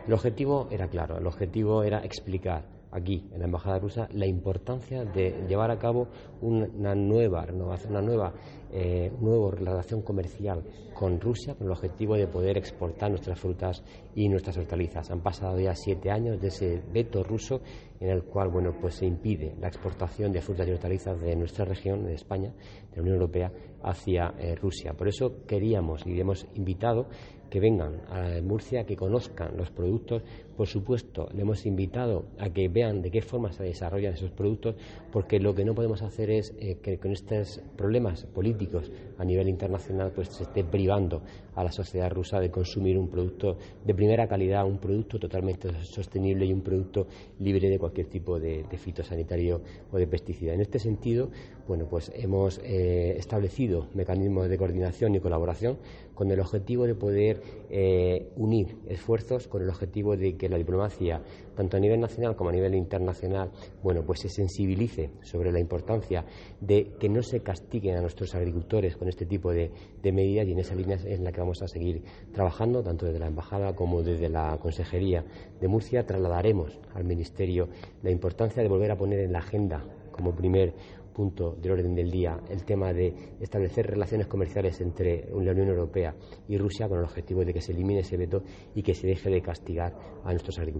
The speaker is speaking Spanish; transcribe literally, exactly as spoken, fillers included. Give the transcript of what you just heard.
El objetivo era claro, el objetivo era explicar aquí, en la Embajada rusa, la importancia de llevar a cabo una nueva renovación, una nueva, eh, nueva relación comercial con Rusia, con el objetivo de poder exportar nuestras frutas y nuestras hortalizas. Han pasado ya siete años de ese veto ruso en el cual, bueno, pues se impide la exportación de frutas y hortalizas de nuestra región, de España, de la Unión Europea, hacia eh, Rusia. Por eso queríamos y hemos invitado que vengan a Murcia, que conozcan los productos. Por supuesto, le hemos invitado a que vean de qué forma se desarrollan esos productos, porque lo que no podemos hacer es eh, que con estos problemas políticos a nivel internacional pues se esté privando a la sociedad rusa de consumir un producto de primera calidad, un producto totalmente sostenible y un producto libre de cualquier tipo de, de fitosanitario o de pesticida. En este sentido, bueno, pues hemos eh, establecido mecanismos de coordinación y colaboración con el objetivo de poder eh, unir esfuerzos, con el objetivo de que la diplomacia, tanto a nivel nacional como a nivel internacional, bueno, pues se sensibilice sobre la importancia de que no se castiguen a nuestros agricultores con este tipo de, de medidas, y en esa línea es en la que vamos a seguir trabajando, tanto desde la Embajada como desde la Consejería de Murcia. Trasladaremos al Ministerio la importancia de volver a poner en la agenda como primer punto del orden del día el tema de establecer relaciones comerciales entre la Unión Europea y Rusia, con el objetivo de que se elimine ese veto y que se deje de castigar a nuestros agricultores.